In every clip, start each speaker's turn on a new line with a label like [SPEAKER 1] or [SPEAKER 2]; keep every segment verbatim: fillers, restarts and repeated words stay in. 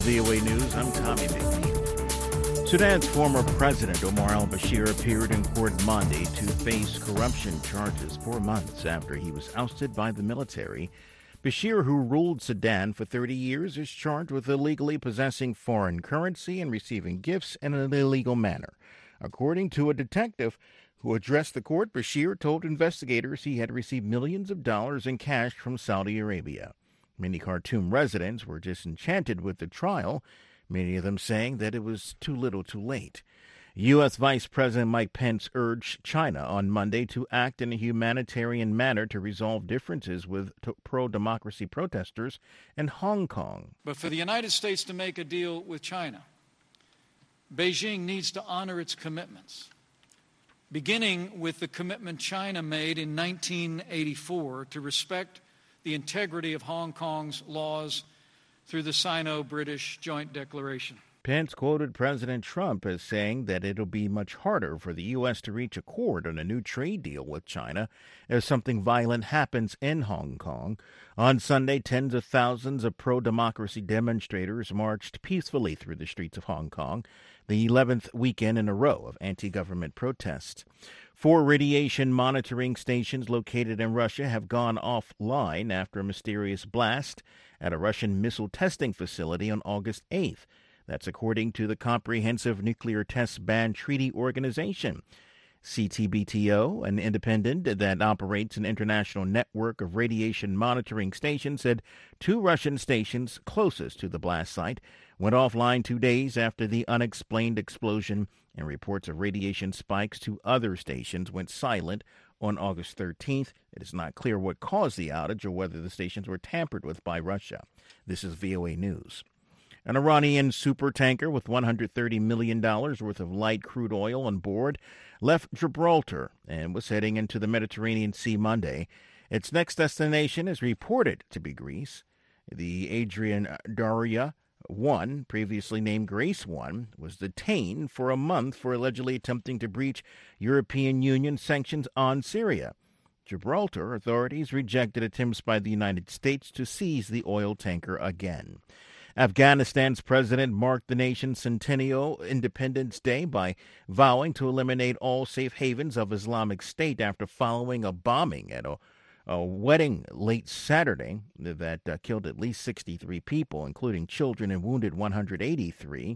[SPEAKER 1] V O A News, I'm Tommy McNeil. Sudan's former president Omar al-Bashir appeared in court Monday to face corruption charges four months after he was ousted by the military. Bashir, who ruled Sudan for thirty years, is charged with illegally possessing foreign currency and receiving gifts in an illegal manner. According to a detective who addressed the court, Bashir told investigators he had received millions of dollars in cash from Saudi Arabia. Many Khartoum residents were disenchanted with the trial, many of them saying that it was too little too late. U S. Vice President Mike Pence urged China on Monday to act in a humanitarian manner to resolve differences with pro-democracy protesters in Hong Kong.
[SPEAKER 2] But for the United States to make a deal with China, Beijing needs to honor its commitments, beginning with the commitment China made in nineteen eighty-four to respect the integrity of Hong Kong's laws through the Sino-British Joint Declaration.
[SPEAKER 1] Pence quoted President Trump as saying that it'll be much harder for the U S to reach accord on a new trade deal with China if something violent happens in Hong Kong. On Sunday, tens of thousands of pro-democracy demonstrators marched peacefully through the streets of Hong Kong, the eleventh weekend in a row of anti-government protests. Four radiation monitoring stations located in Russia have gone offline after a mysterious blast at a Russian missile testing facility on August eighth. That's according to the Comprehensive Nuclear Test Ban Treaty Organization. C T B T O, an independent that operates an international network of radiation monitoring stations, said two Russian stations closest to the blast site went offline two days after the unexplained explosion, and reports of radiation spikes to other stations went silent on August thirteenth. It is not clear what caused the outage or whether the stations were tampered with by Russia. This is V O A News. An Iranian supertanker with one hundred thirty million dollars worth of light crude oil on board left Gibraltar and was heading into the Mediterranean Sea Monday. Its next destination is reported to be Greece. The Adrian Daria one, previously named Grace one, was detained for a month for allegedly attempting to breach European Union sanctions on Syria. Gibraltar authorities rejected attempts by the United States to seize the oil tanker again. Afghanistan's president marked the nation's centennial Independence Day by vowing to eliminate all safe havens of Islamic State after following a bombing at a, a wedding late Saturday that uh, killed at least sixty-three people, including children, and wounded one hundred eighty-three.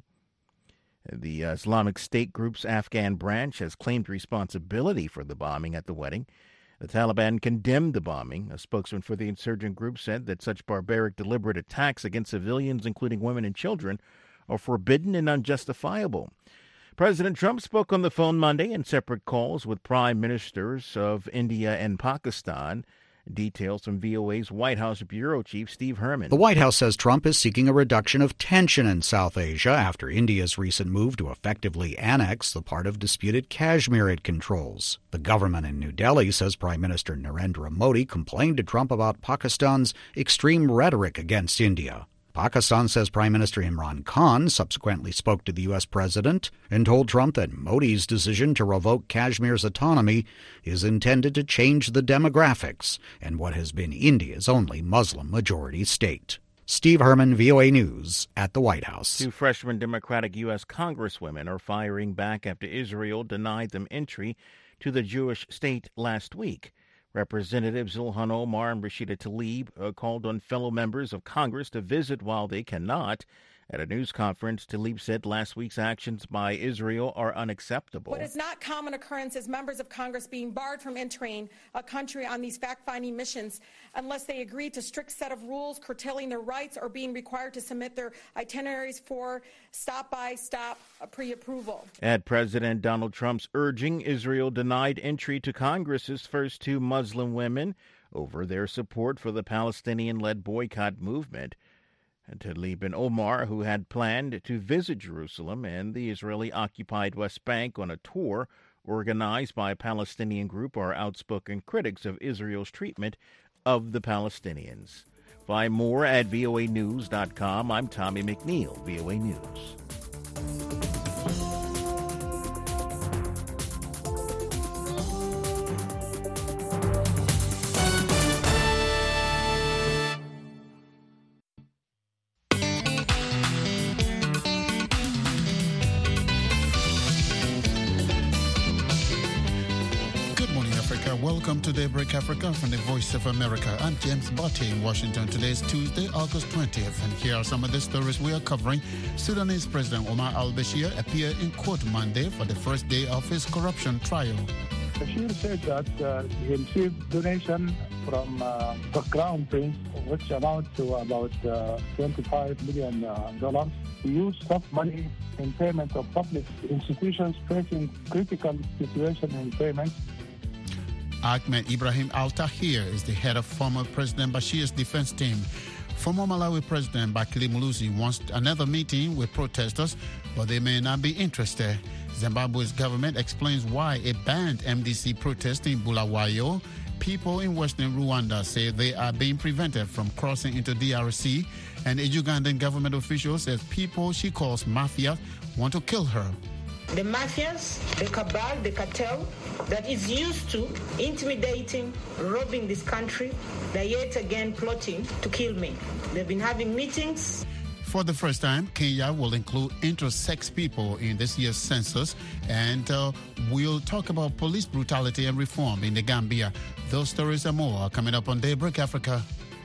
[SPEAKER 1] The uh, Islamic State group's Afghan branch has claimed responsibility for the bombing at the wedding. The Taliban condemned the bombing. A spokesman for the insurgent group said that such barbaric, deliberate attacks against civilians, including women and children, are forbidden and unjustifiable. President Trump spoke on the phone Monday in separate calls with prime ministers of India and Pakistan. Details from V O A's White House Bureau Chief Steve Herman.
[SPEAKER 3] The White House says Trump is seeking a reduction of tension in South Asia after India's recent move to effectively annex the part of disputed Kashmir it controls. The government in New Delhi says Prime Minister Narendra Modi complained to Trump about Pakistan's extreme rhetoric against India. Pakistan says Prime Minister Imran Khan subsequently spoke to the U S president and told Trump that Modi's decision to revoke Kashmir's autonomy is intended to change the demographics and what has been India's only Muslim-majority state. Steve Herman, V O A News, at the White House.
[SPEAKER 1] Two freshman Democratic U S congresswomen are firing back after Israel denied them entry to the Jewish state last week. Representatives Ilhan Omar and Rashida Tlaib uh, called on fellow members of Congress to visit while they cannot. At a news conference, Tlaib said last week's actions by Israel are unacceptable.
[SPEAKER 4] What is not common occurrence is members of Congress being barred from entering a country on these fact-finding missions unless they agree to strict set of rules curtailing their rights or being required to submit their itineraries for stop-by-stop pre-approval.
[SPEAKER 1] At President Donald Trump's urging, Israel denied entry to Congress's first two Muslim women over their support for the Palestinian-led boycott movement. Tlaib and Omar, who had planned to visit Jerusalem and the Israeli-occupied West Bank on a tour organized by a Palestinian group, are outspoken critics of Israel's treatment of the Palestinians. Find more at V O A news dot com. I'm Tommy McNeil, V O A News.
[SPEAKER 5] Welcome to Daybreak Africa from the Voice of America. I'm James Botte in Washington. Today is Tuesday, August twentieth, and here are some of the stories we are covering. Sudanese President Omar al-Bashir appeared in court Monday for the first day of his corruption trial.
[SPEAKER 6] Bashir said that uh, he received donation from uh, the Crown Prince, which amount to about uh, twenty-five million dollars. He used soft money in payment of public institutions facing critical situation in payment.
[SPEAKER 5] Ahmed Ibrahim Al-Tahir is the head of former President Bashir's defense team. Former Malawi President Bakili Muluzi wants another meeting with protesters, but they may not be interested. Zimbabwe's government explains why it banned M D C protests in Bulawayo. People in western Rwanda say they are being prevented from crossing into D R C, and a Ugandan government official says people she calls mafia want to kill her.
[SPEAKER 7] The mafias, the cabal, the cartel that is used to intimidating, robbing this country, they're yet again plotting to kill me. They've been having meetings.
[SPEAKER 5] For the first time, Kenya will include intersex people in this year's census, and uh, we'll talk about police brutality and reform in the Gambia. Those stories and more are coming up on Daybreak Africa.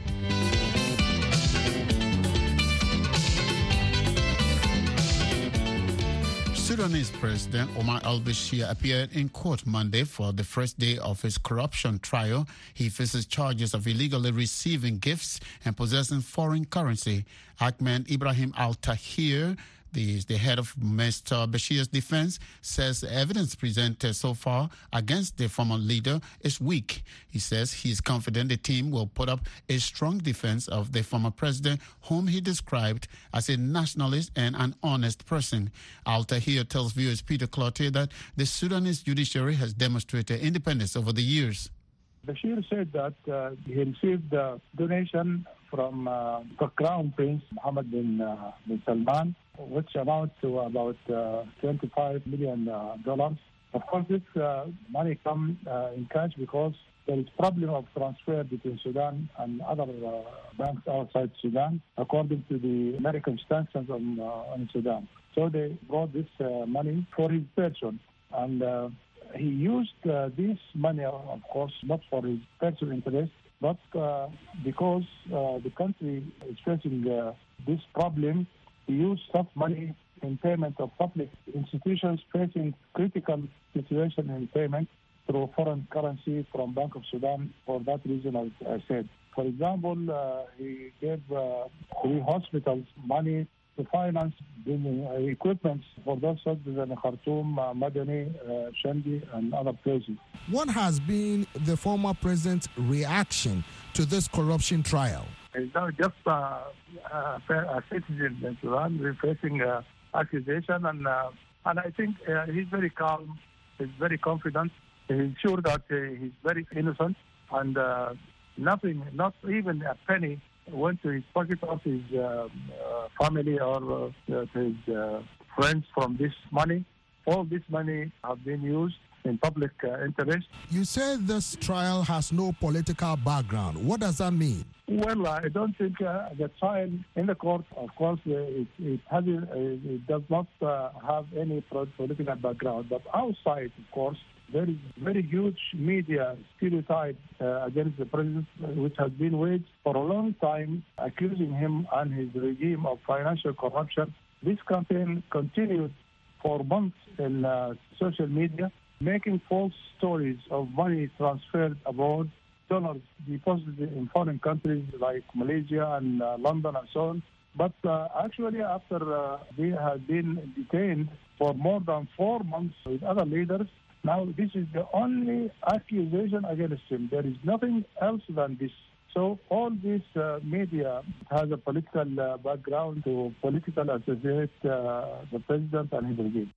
[SPEAKER 5] Sudanese President Omar al-Bashir appeared in court Monday for the first day of his corruption trial. He faces charges of illegally receiving gifts and possessing foreign currency. Ahmed Ibrahim Al-Tahir, the, the head of Mister Bashir's defense, says the evidence presented so far against the former leader is weak. He says he is confident the team will put up a strong defense of the former president, whom he described as a nationalist and an honest person. Al-Tahir tells viewers Peter Cloutier that the Sudanese judiciary has demonstrated independence over the years.
[SPEAKER 6] Bashir said that uh, he received a uh, donation from uh, the Crown Prince Mohammed bin, uh, bin Salman, which amounts to about uh, twenty-five million dollars. Of course, this uh, money comes uh, in cash because there is problem of transfer between Sudan and other uh, banks outside Sudan, according to the American sanctions on, uh, on Sudan. So they brought this uh, money for his person, and uh, he used uh, this money, of course, not for his personal interest, but uh, because uh, the country is facing uh, this problem. He used soft money in payment of public institutions facing critical situation in payment through foreign currency from Bank of Sudan. For that reason, as I said. For example, uh, he gave uh, three hospitals money to finance building uh, equipment for those hospitals in Khartoum, uh, Madani, uh, Shendi, and other places.
[SPEAKER 8] What has been the former president's reaction to this corruption trial?
[SPEAKER 6] He's not just uh, a, a citizen in Sudan. We're facing uh, accusation, and uh, and I think uh, he's very calm. He's very confident. He's sure that uh, he's very innocent, and uh, nothing, not even a penny, went to his pocket of his uh, uh, family or uh, his uh, friends from this money. All this money have been used in public uh, interest.
[SPEAKER 8] You said this trial has no political background. What does that mean?
[SPEAKER 6] Well, I don't think uh, the trial in the court, of course, uh, it, it, has, uh, it does not uh, have any political background. But outside, of course, there is very huge media stereotype uh, against the president, which has been waged for a long time, accusing him and his regime of financial corruption. This campaign continued for months in uh, social media, making false stories of money transferred abroad, dollars deposited in foreign countries like Malaysia and uh, London and so on. But uh, actually, after uh, they had been detained for more than four months with other leaders, now this is the only accusation against him. There is nothing else than this. So all this uh, media has a political uh, background to political associate uh, the president and his regime.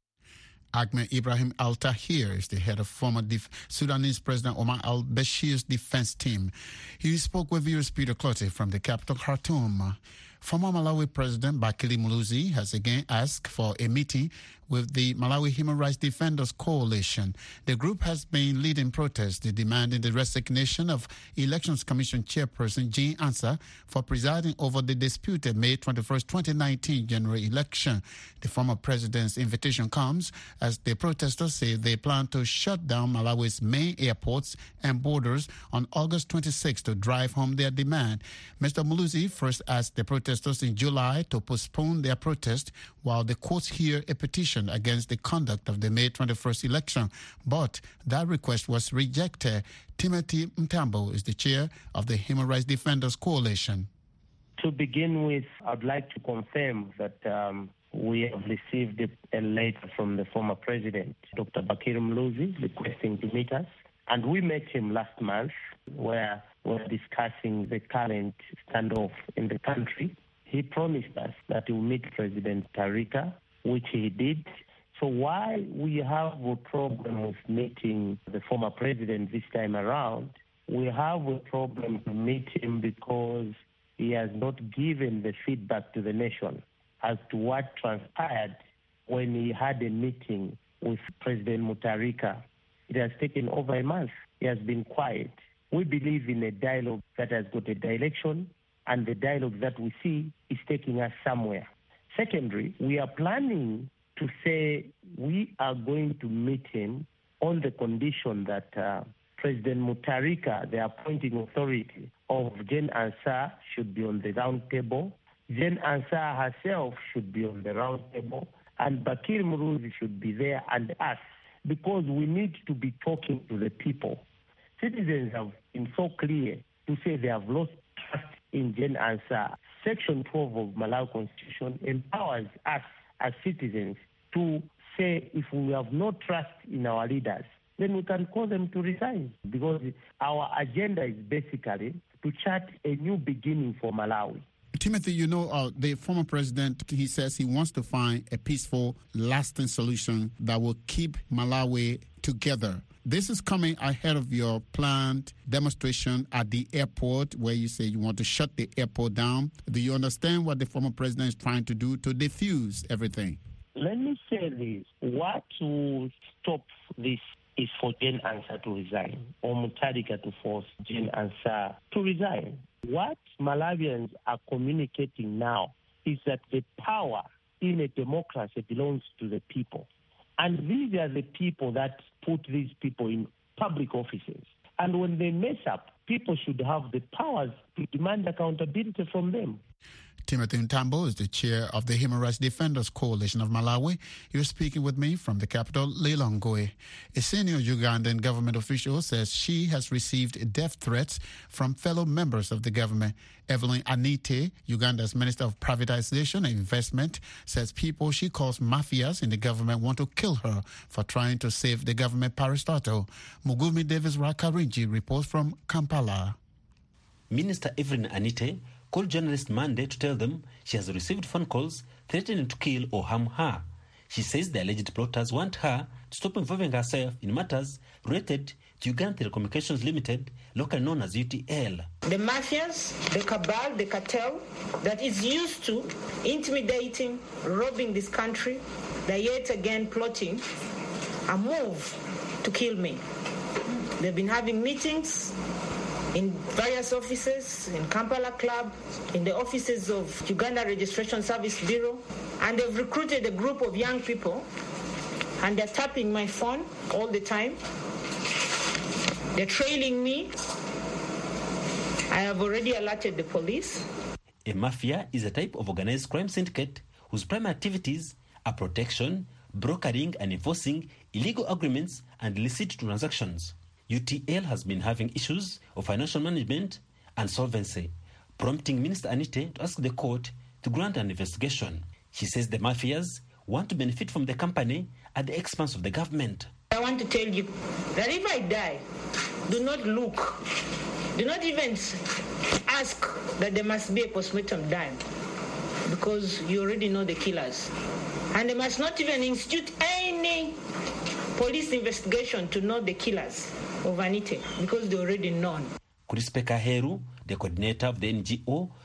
[SPEAKER 5] Ahmed Ibrahim Al-Tahir is the head of former Def- Sudanese President Omar al-Bashir's defense team. He spoke with viewers Peter Cloutier from the capital, Khartoum. Former Malawi President Bakili Muluzi has again asked for a meeting with the Malawi Human Rights Defenders Coalition. The group has been leading protests demanding the resignation of Elections Commission Chairperson Jean Ansah for presiding over the disputed May twenty-first, twenty nineteen general election. The former president's invitation comes as the protesters say they plan to shut down Malawi's main airports and borders on August twenty-sixth to drive home their demand. Mister Muluzi first asked the protesters in July to postpone their protest while the courts hear a petition against the conduct of the May twenty-first election, but that request was rejected. Timothy Mtambo is the chair of the Human Rights Defenders Coalition.
[SPEAKER 9] To begin with, I'd like to confirm that um, we have received a letter from the former president, Doctor Bakir Muluzi, requesting to meet us. And we met him last month where we were discussing the current standoff in the country. He promised us that he will meet President Tarika, which he did. So while we have a problem with meeting the former president this time around, we have a problem to meet him because he has not given the feedback to the nation as to what transpired when he had a meeting with President Mutharika. It has taken over a month. He has been quiet. We believe in a dialogue that has got a direction, and the dialogue that we see is taking us somewhere. Secondly, we are planning to say we are going to meet him on the condition that uh, President Mutharika, the appointing authority of Jean Ansah, should be on the round table. Jean Ansah herself should be on the round table, and Bakir Muluzi should be there, and us, because we need to be talking to the people. Citizens have been so clear to say they have lost trust in Jean Ansah. Section twelve of Malawi Constitution empowers us as citizens to say if we have no trust in our leaders, then we can call them to resign, because our agenda is basically to chart a new beginning for Malawi.
[SPEAKER 5] Timothy, you know, uh, the former president, he says he wants to find a peaceful, lasting solution that will keep Malawi together. This is coming ahead of your planned demonstration at the airport where you say you want to shut the airport down. Do you understand what the former president is trying to do to defuse everything?
[SPEAKER 9] Let me say this. What will stop this is for Jean Ansah to resign, or Mutharika to force Jean Ansah to resign. What Malawians are communicating now is that the power in a democracy belongs to the people. And these are the people that put these people in public offices. And when they mess up, people should have the powers to demand accountability from them.
[SPEAKER 5] Timothy Mtambo is the chair of the Human Rights Defenders Coalition of Malawi. You're speaking with me from the capital, Lilongwe. A senior Ugandan government official says she has received death threats from fellow members of the government. Evelyn Anite, Uganda's Minister of Privatization and Investment, says people she calls mafias in the government want to kill her for trying to save the government parastatal. Mugumi Davis Rakarinji reports from Kampala.
[SPEAKER 10] Minister Evelyn Anite called journalists Monday to tell them she has received phone calls threatening to kill or harm her. She says the alleged plotters want her to stop involving herself in matters related to Uganda Telecommunications Limited, locally known as U T L.
[SPEAKER 7] The mafias, the cabal, the cartel that is used to intimidating, robbing this country, they're yet again plotting a move to kill me. They've been having meetings in various offices, in Kampala Club, in the offices of Uganda Registration Service Bureau, and they've recruited a group of young people, and they're tapping my phone all the time. They're trailing me. I have already alerted the police.
[SPEAKER 10] A mafia is a type of organized crime syndicate whose primary activities are protection, brokering, and enforcing illegal agreements and illicit transactions. U T L has been having issues of financial management and solvency, prompting Minister Anite to ask the court to grant an investigation. She says the mafias want to benefit from the company at the expense of the government.
[SPEAKER 7] I want to tell you that if I die, do not look, do not even ask that there must be a postmortem done, because you already know the killers. And they must not even institute any police investigation to know the killers of Anite, because they already known.
[SPEAKER 10] Kurispe Kaheru, the coordinator of the N G O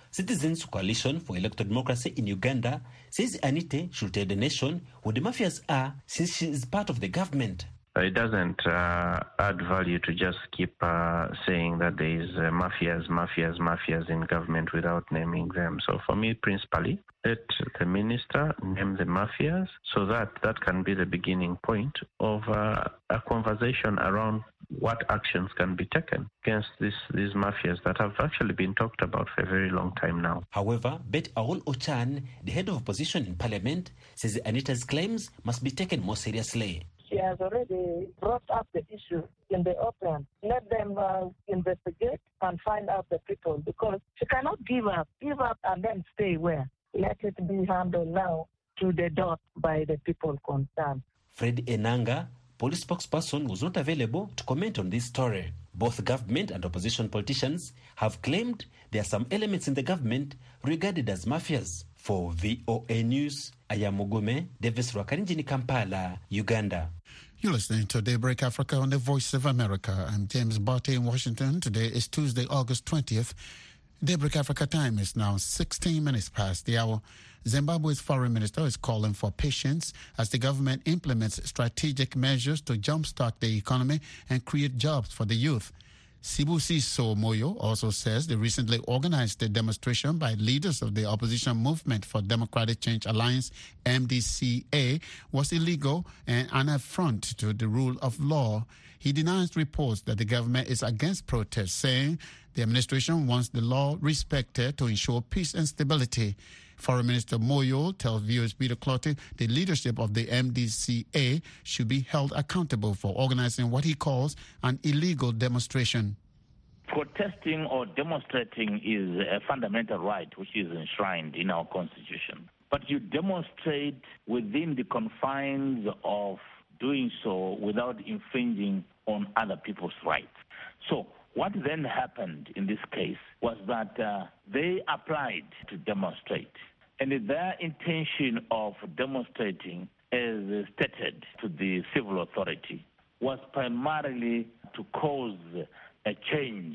[SPEAKER 10] Citizens Coalition for Electoral Democracy in Uganda says Anite should tell the nation who the mafias are since she is part of the government.
[SPEAKER 11] It doesn't uh, add value to just keep uh, saying that there is uh, mafias, mafias, mafias in government without naming them. So for me, principally, let the minister name the mafias so that that can be the beginning point of uh, a conversation around what actions can be taken against this, these mafias that have actually been talked about for a very long time now.
[SPEAKER 10] However, Bet Aol Ochan, the head of opposition in parliament, says Anita's claims must be taken more seriously.
[SPEAKER 12] She has already brought up the issue in the open. Let them uh, investigate and find out the people, because she cannot give up, give up and then stay where. Let it be handled now to the dot by the people concerned.
[SPEAKER 10] Fred Enanga, police spokesperson, was not available to comment on this story. Both government and opposition politicians have claimed there are some elements in the government regarded as mafias. For V O A News, Ayamugume, Davis Rwakarinjini, Kampala, Uganda.
[SPEAKER 5] You're listening to Daybreak Africa on the Voice of America. I'm James Barty in Washington. Today is Tuesday, August twentieth. Daybreak Africa time is now sixteen minutes past the hour. Zimbabwe's foreign minister is calling for patience as the government implements strategic measures to jumpstart the economy and create jobs for the youth. Sibusiso Moyo also says the recently organized demonstration by leaders of the opposition movement for Democratic Change Alliance, M D C A, was illegal and an affront to the rule of law. He denies reports that the government is against protests, saying the administration wants the law respected to ensure peace and stability. Foreign Minister Moyo tells viewers Peter Clotty the leadership of the M D C A should be held accountable for organizing what he calls an illegal demonstration.
[SPEAKER 13] Protesting or demonstrating is a fundamental right which is enshrined in our Constitution. But you demonstrate within the confines of doing so without infringing on other people's rights. So what then happened in this case was that uh, they applied to demonstrate. And their intention of demonstrating, as stated to the civil authority, was primarily to cause a change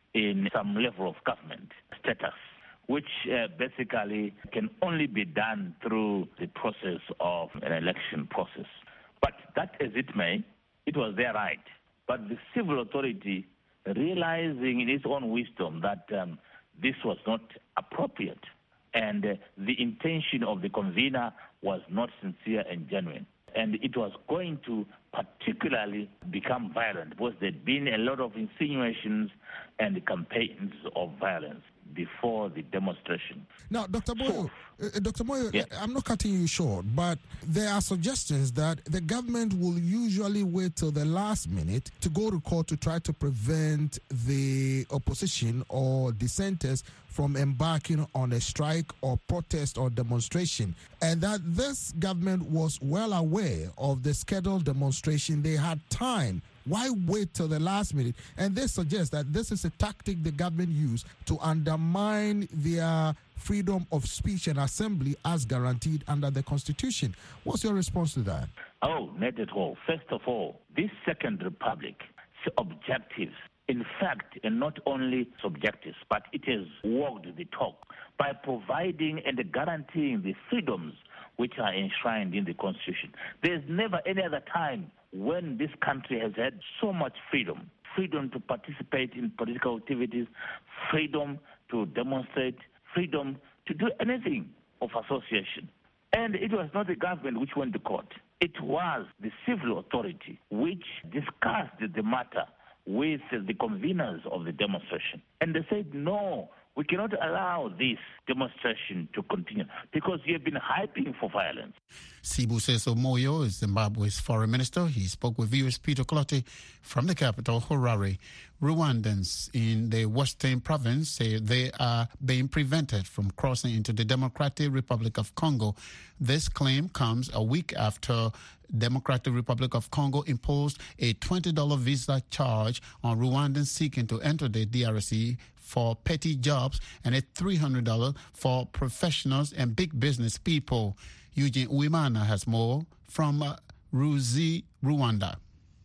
[SPEAKER 13] in some level of government status, which uh, basically can only be done through the process of an election process. But that as it may, it was their right. But the civil authority, realizing in its own wisdom that um, this was not appropriate and uh, the intention of the convener was not sincere and genuine, and it was going to particularly become violent because there'd been a lot of insinuations and campaigns of violence before the demonstration.
[SPEAKER 8] Now, Doctor Moyo,
[SPEAKER 13] so,
[SPEAKER 8] uh, Doctor Moyo,
[SPEAKER 13] yeah.
[SPEAKER 8] I'm not cutting you short, but there are suggestions that the government will usually wait till the last minute to go to court to try to prevent the opposition or dissenters from embarking on a strike or protest or demonstration, and that this government was well aware of the scheduled demonstration. They had time. Why wait till the last minute? And they suggest that this is a tactic the government used to undermine their freedom of speech and assembly as guaranteed under the Constitution. What's your response to that?
[SPEAKER 13] Oh, not at all. First of all, this Second Republic's objectives, in fact, and not only subjectives, but it has walked the talk by providing and guaranteeing the freedoms which are enshrined in the Constitution. There's never any other time when this country has had so much freedom, freedom to participate in political activities, freedom to demonstrate, freedom to do anything of association. And it was not the government which went to court. It was the civil authority which discussed the matter with the conveners of the demonstration. And they said, no, we cannot allow this demonstration to continue because you have been hyping for violence.
[SPEAKER 5] Sibusiso Moyo is Zimbabwe's foreign minister. He spoke with viewers Peter Clotty from the capital, Harare. Rwandans in the Western province say they are being prevented from crossing into the Democratic Republic of Congo. This claim comes a week after Democratic Republic of Congo imposed a twenty dollars visa charge on Rwandans seeking to enter the D R C for petty jobs and a three hundred dollars for professionals and big business people. Eugene Uwimana has more from uh, Ruzi, Rwanda.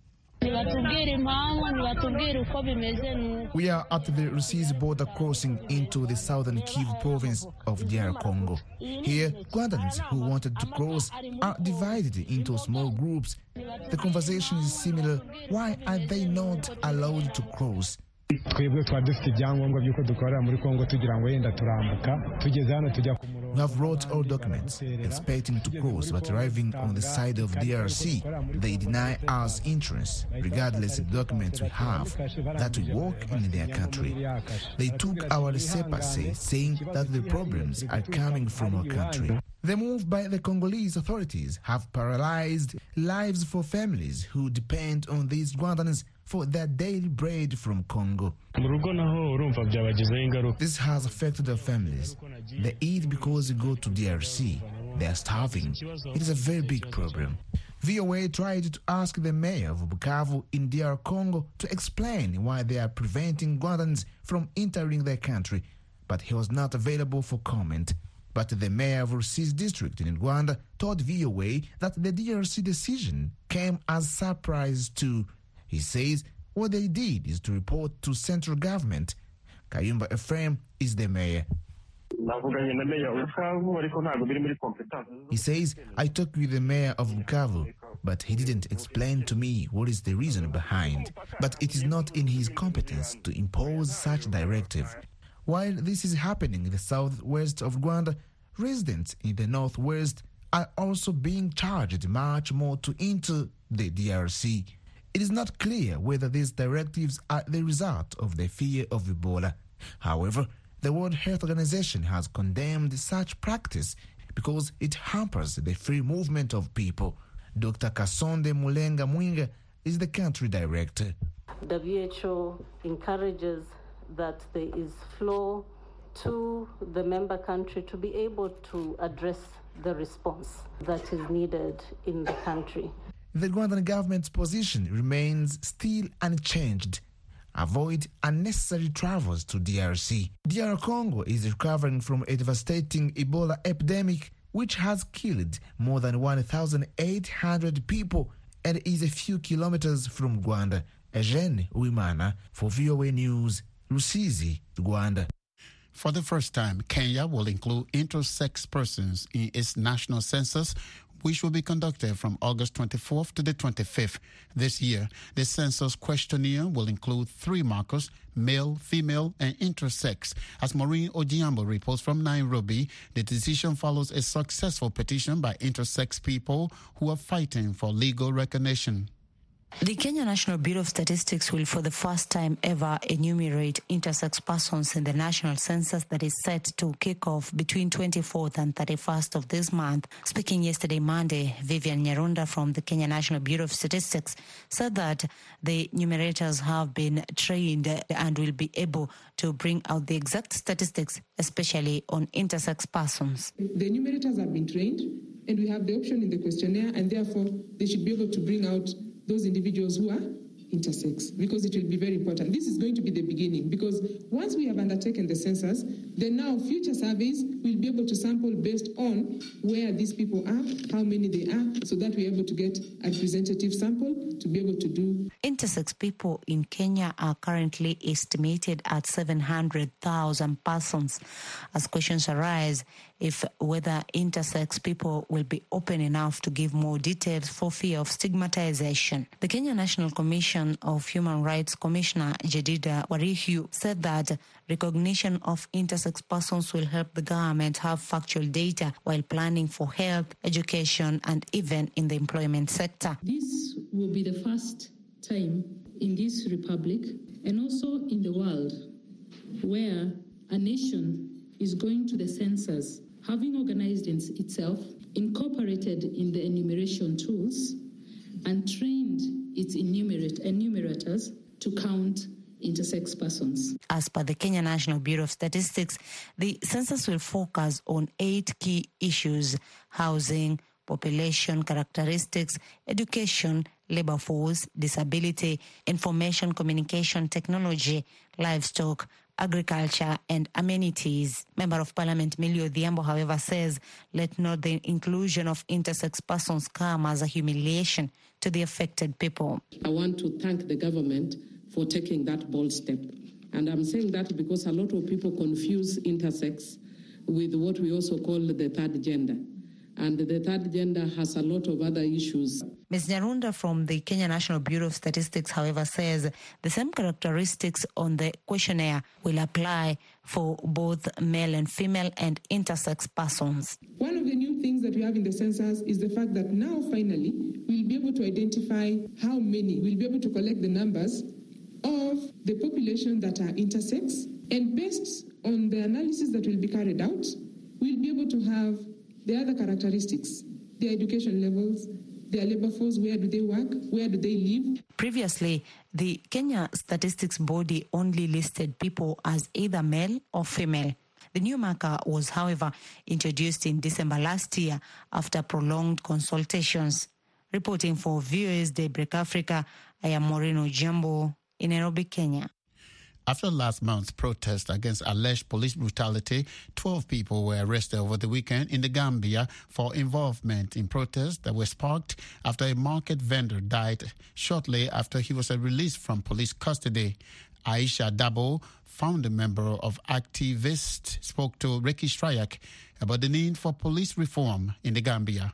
[SPEAKER 14] We are at the Rusizi border crossing into the southern Kivu province of D R Congo. Here, Rwandans who wanted to cross are divided into small groups. The conversation is similar. Why are they not allowed to cross? We have brought all documents, expecting to cross, but arriving on the side of D R C, they deny us entrance, regardless of the documents we have, that we work in their country. They took our laissez-passer, saying that the problems are coming from our country. The move by the Congolese authorities have paralyzed lives for families who depend on these Rwandans for their daily bread from Congo. This has affected their families. They eat because they go to D R C. They are starving. It is a very big problem. V O A tried to ask the mayor of Bukavu in D R Congo to explain why they are preventing Rwandans from entering their country, but he was not available for comment. But the mayor of Rusizi district in Rwanda told V O A that the D R C decision came as a surprise too. He says what they did is to report to central government. Kayumba Ephraim is the mayor. He says, I talked with the mayor of Bukavu, but he didn't explain to me what is the reason behind. But it is not in his competence to impose such directive. While this is happening in the southwest of Rwanda, residents in the northwest are also being charged much more to enter the D R C. It is not clear whether these directives are the result of the fear of Ebola. However, the World Health Organization has condemned such practice because it hampers the free movement of people. Doctor Kasonde Mulenga Mwinga is the country director.
[SPEAKER 15] W H O encourages that there is flow to the member country to be able to address the response that is needed in the country.
[SPEAKER 14] The Rwandan government's position remains still unchanged. Avoid unnecessary travels to D R C. D R Congo is recovering from a devastating Ebola epidemic which has killed more than one thousand eight hundred people and is a few kilometers from Rwanda. Eugene Uwimana for V O A News, Rusizi, Rwanda.
[SPEAKER 5] For the first time, Kenya will include intersex persons in its national census, which will be conducted from August twenty-fourth to the twenty-fifth. This year, the census questionnaire will include three markers, male, female, and intersex. As Maureen Ojiambo reports from Nairobi, the decision follows a successful petition by intersex people who are fighting for legal recognition.
[SPEAKER 16] The Kenya National Bureau of Statistics will for the first time ever enumerate intersex persons in the national census that is set to kick off between twenty-fourth and thirty-first of this month. Speaking yesterday, Monday, Vivian Nyarunda from the Kenya National Bureau of Statistics said that the numerators have been trained and will be able to bring out the exact statistics, especially on intersex persons.
[SPEAKER 17] The enumerators have been trained, and we have the option in the questionnaire, and therefore they should be able to bring out those individuals who are intersex, because it will be very important. This is going to be the beginning, because once we have undertaken the census, then now future surveys will be able to sample based on where these people are, how many they are, so that we're able to get a representative sample to be able to do.
[SPEAKER 16] Intersex people in Kenya are currently estimated at seven hundred thousand persons. As questions arise, if whether intersex people will be open enough to give more details for fear of stigmatization. The Kenya National Commission of Human Rights Commissioner Jedida Warihu said that recognition of intersex persons will help the government have factual data while planning for health, education, and even in the employment sector.
[SPEAKER 18] This will be the first time in this republic and also in the world where a nation is going to the census, having organized itself, incorporated in the enumeration tools, and trained its enumerate, enumerators to count intersex persons.
[SPEAKER 16] As per the Kenya National Bureau of Statistics, the census will focus on eight key issues: housing, population characteristics, education, labor force, disability, information communication technology, livestock, agriculture and amenities. Member of Parliament Millie Odhiambo, however, says let not the inclusion of intersex persons come as a humiliation to the affected people.
[SPEAKER 17] I want to thank the government for taking that bold step. And I'm saying that because a lot of people confuse intersex with what we also call the third gender. And the third gender has a lot of other issues.
[SPEAKER 16] Miz Nyarunda from the Kenya National Bureau of Statistics, however, says the same characteristics on the questionnaire will apply for both male and female and intersex persons.
[SPEAKER 17] One of the new things that we have in the census is the fact that now finally we'll be able to identify how many, we'll be able to collect the numbers of the population that are intersex, and based on the analysis that will be carried out, we'll be able to have the other characteristics, their education levels, their labor force, where do they work, where do they live.
[SPEAKER 16] Previously, the Kenya Statistics Body only listed people as either male or female. The new marker was, however, introduced in December last year after prolonged consultations. Reporting for V O A's Daybreak Africa, I am Maureen Ojambo in Nairobi, Kenya.
[SPEAKER 5] After last month's protest against alleged police brutality, twelve people were arrested over the weekend in the Gambia for involvement in protests that were sparked after a market vendor died shortly after he was released from police custody. Aisha Dabo, founder member of Activist, spoke to Ricky Strayak about the need for police reform in the Gambia.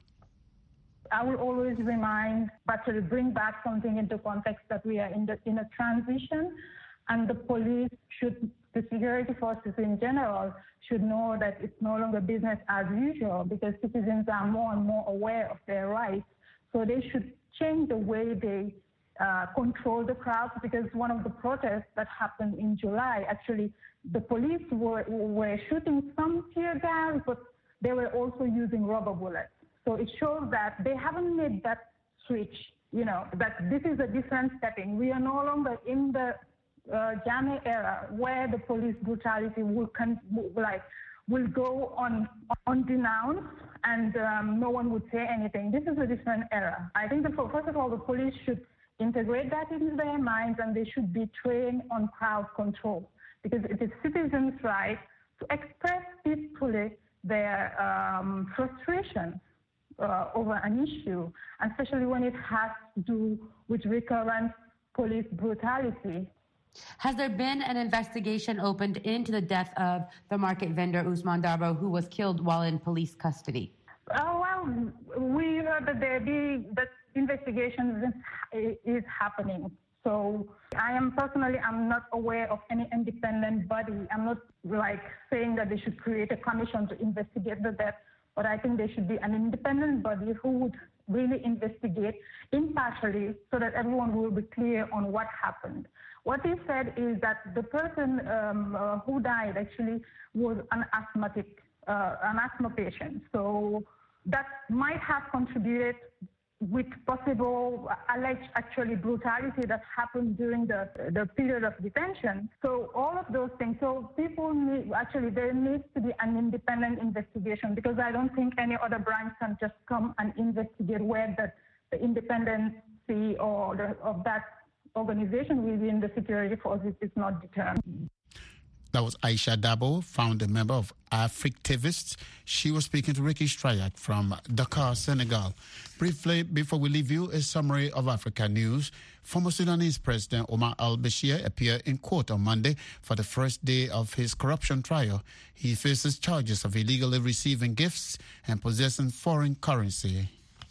[SPEAKER 19] I will always remind, but to bring back something into context, that we are in, the, in a transition. And the police should, the security forces in general, should know that it's no longer business as usual, because citizens are more and more aware of their rights. So they should change the way they uh, control the crowds, because one of the protests that happened in July, actually, the police were, were shooting some tear gas, but they were also using rubber bullets. So it shows that they haven't made that switch, you know, that this is a different setting. We are no longer in the Uh, Jammeh era, where the police brutality will con- like will go on undenounced and um, no one would say anything. This is a different era. I think that first of all, the police should integrate that into their minds, and they should be trained on crowd control, because it is citizens' right to express peacefully their um, frustration uh, over an issue, especially when it has to do with recurrent police brutality.
[SPEAKER 20] Has there been an investigation opened into the death of the market vendor Usman Darbo, who was killed while in police custody?
[SPEAKER 19] Oh, well, we heard that there be that investigation is, is happening. So I am personally, I'm not aware of any independent body. I'm not like saying that they should create a commission to investigate the death, but I think there should be an independent body who would really investigate impartially, so that everyone will be clear on what happened. What they said is that the person um, uh, who died actually was an asthmatic, uh, an asthma patient. So that might have contributed with possible alleged actually brutality that happened during the, the period of detention. So all of those things. So people need, actually there needs to be an independent investigation, because I don't think any other branch can just come and investigate where the, the independency or the, of that organization within the security forces is not determined.
[SPEAKER 5] That was Aisha Dabo, founder member of Africtivists. She was speaking to Ricky Strayak from Dakar, Senegal. Briefly, before we leave you, a summary of Africa news. Former Sudanese President Omar al-Bashir appeared in court on Monday for the first day of his corruption trial. He faces charges of illegally receiving gifts and possessing foreign currency.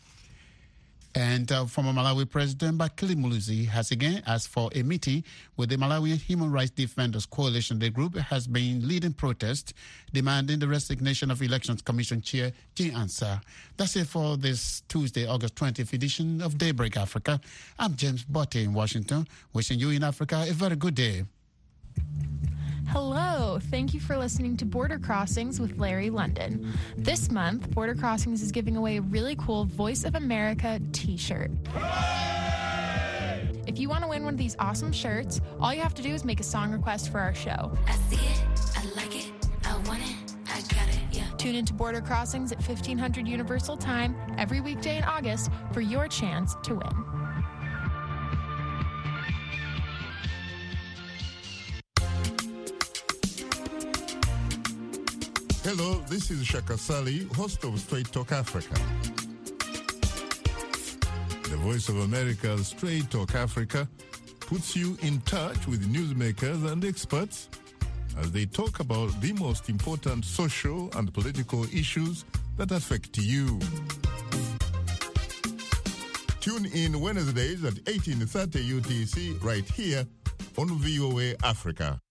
[SPEAKER 5] And uh, former Malawi President Bakili Muluzi has again asked for a meeting with the Malawian Human Rights Defenders Coalition. The group has been leading protests demanding the resignation of Elections Commission Chair Jean Ansah. That's it for this Tuesday, August twentieth edition of Daybreak Africa. I'm James Botte in Washington, wishing you in Africa a very good day.
[SPEAKER 21] Hello, thank you for listening to Border Crossings with Larry London. This month, Border Crossings is giving away a really cool Voice of America t-shirt. If you want to win one of these awesome shirts, all you have to do is make a song request for our show.
[SPEAKER 22] I see it, I like it, I want it, I got it, yeah.
[SPEAKER 21] Tune into Border Crossings at fifteen hundred Universal Time every weekday in August for your chance to win.
[SPEAKER 2] Hello, this is Shaka Sali, host of Straight Talk Africa. The Voice of America's Straight Talk Africa puts you in touch with newsmakers and experts as they talk about the most important social and political issues that affect you. Tune in Wednesdays at eighteen thirty U T C right here on V O A Africa.